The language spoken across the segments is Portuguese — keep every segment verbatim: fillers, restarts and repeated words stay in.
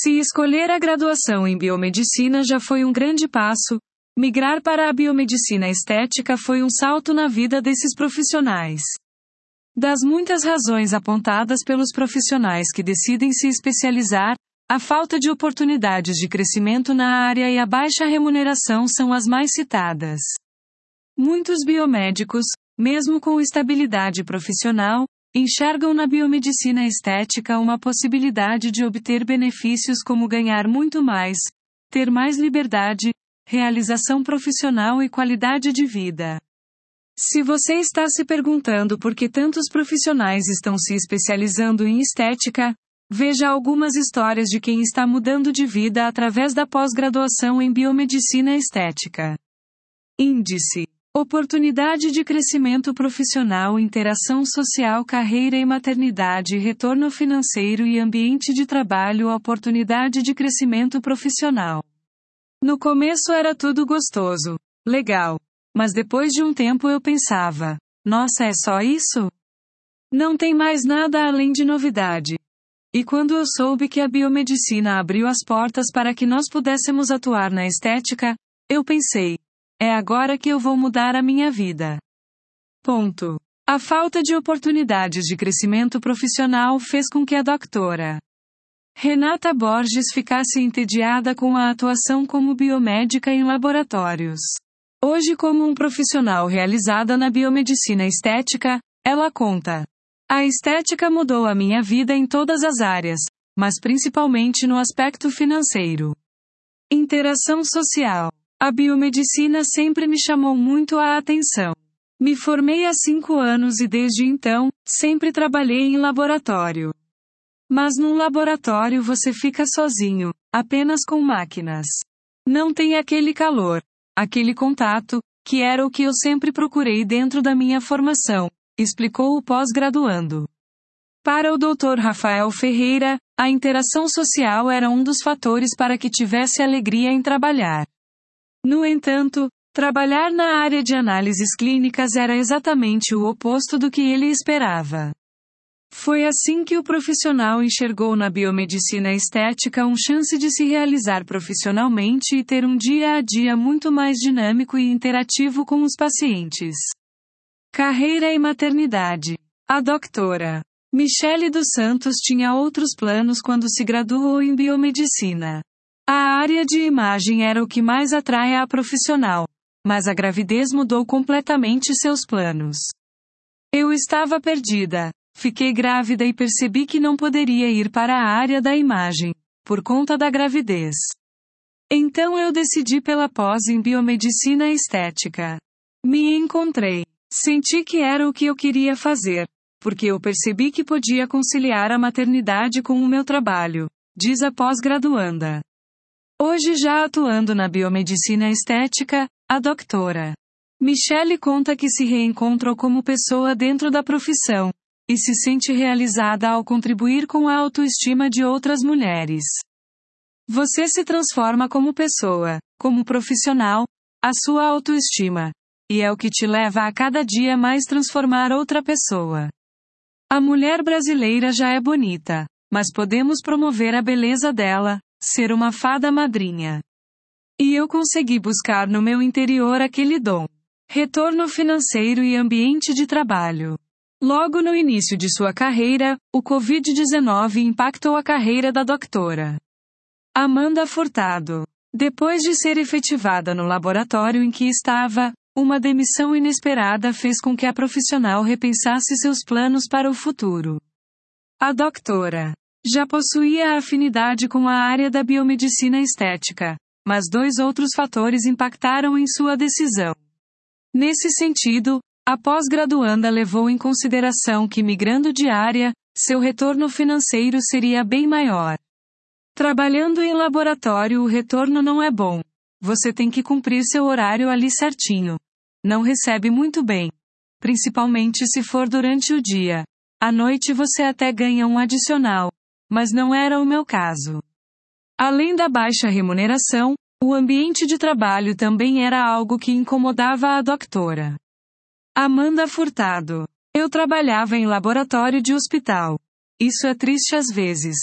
Se escolher a graduação em biomedicina já foi um grande passo, migrar para a biomedicina estética foi um salto na vida desses profissionais. Das muitas razões apontadas pelos profissionais que decidem se especializar, a falta de oportunidades de crescimento na área e a baixa remuneração são as mais citadas. Muitos biomédicos, mesmo com estabilidade profissional, enxergam na biomedicina estética uma possibilidade de obter benefícios como ganhar muito mais, ter mais liberdade, realização profissional e qualidade de vida. Se você está se perguntando por que tantos profissionais estão se especializando em estética, veja algumas histórias de quem está mudando de vida através da pós-graduação em biomedicina estética. Índice: oportunidade de crescimento profissional, interação social, carreira e maternidade, retorno financeiro e ambiente de trabalho, oportunidade de crescimento profissional. No começo era tudo gostoso, legal, mas depois de um tempo eu pensava, nossa, é só isso? Não tem mais nada além de novidade. E quando eu soube que a biomedicina abriu as portas para que nós pudéssemos atuar na estética, eu pensei, é agora que eu vou mudar a minha vida. Ponto. A falta de oportunidades de crescimento profissional fez com que a doutora Renata Borges ficasse entediada com a atuação como biomédica em laboratórios. Hoje, como um profissional realizada na biomedicina estética, ela conta: a estética mudou a minha vida em todas as áreas, mas principalmente no aspecto financeiro. Interação social. A biomedicina sempre me chamou muito a atenção. Me formei há cinco anos e desde então, sempre trabalhei em laboratório. Mas num laboratório você fica sozinho, apenas com máquinas. Não tem aquele calor, aquele contato, que era o que eu sempre procurei dentro da minha formação, explicou o pós-graduando. Para o doutor Rafael Ferreira, a interação social era um dos fatores para que tivesse alegria em trabalhar. No entanto, trabalhar na área de análises clínicas era exatamente o oposto do que ele esperava. Foi assim que o profissional enxergou na biomedicina estética uma chance de se realizar profissionalmente e ter um dia a dia muito mais dinâmico e interativo com os pacientes. Carreira e maternidade. A doutora Michele dos Santos tinha outros planos quando se graduou em biomedicina. A área de imagem era o que mais atrai a profissional, mas a gravidez mudou completamente seus planos. Eu estava perdida. Fiquei grávida e percebi que não poderia ir para a área da imagem, por conta da gravidez. Então eu decidi pela pós em biomedicina estética. Me encontrei. Senti que era o que eu queria fazer, porque eu percebi que podia conciliar a maternidade com o meu trabalho, diz a pós-graduanda. Hoje, já atuando na biomedicina estética, a doutora Michele conta que se reencontrou como pessoa dentro da profissão, e se sente realizada ao contribuir com a autoestima de outras mulheres. Você se transforma como pessoa, como profissional, a sua autoestima, e é o que te leva a cada dia mais transformar outra pessoa. A mulher brasileira já é bonita, mas podemos promover a beleza dela, ser uma fada madrinha. E eu consegui buscar no meu interior aquele dom. Retorno financeiro e ambiente de trabalho. Logo no início de sua carreira, o covid dezenove impactou a carreira da doutora Amanda Furtado. Depois de ser efetivada no laboratório em que estava, uma demissão inesperada fez com que a profissional repensasse seus planos para o futuro. A doutora já possuía afinidade com a área da biomedicina estética, mas dois outros fatores impactaram em sua decisão. Nesse sentido, a pós-graduanda levou em consideração que migrando de área, seu retorno financeiro seria bem maior. Trabalhando em laboratório, o retorno não é bom. Você tem que cumprir seu horário ali certinho. Não recebe muito bem. Principalmente se for durante o dia. À noite você até ganha um adicional. Mas não era o meu caso. Além da baixa remuneração, o ambiente de trabalho também era algo que incomodava a doutora Amanda Furtado. Eu trabalhava em laboratório de hospital. Isso é triste às vezes.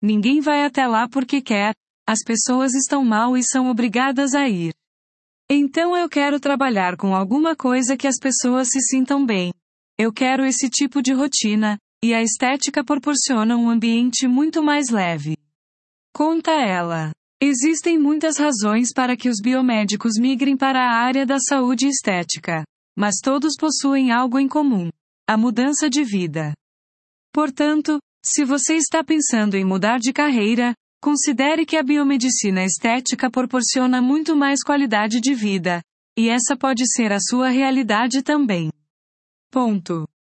Ninguém vai até lá porque quer, as pessoas estão mal e são obrigadas a ir. Então eu quero trabalhar com alguma coisa que as pessoas se sintam bem. Eu quero esse tipo de rotina, e a estética proporciona um ambiente muito mais leve. Conta ela. Existem muitas razões para que os biomédicos migrem para a área da saúde e estética. Mas todos possuem algo em comum: a mudança de vida. Portanto, se você está pensando em mudar de carreira, considere que a biomedicina estética proporciona muito mais qualidade de vida, e essa pode ser a sua realidade também. Ponto.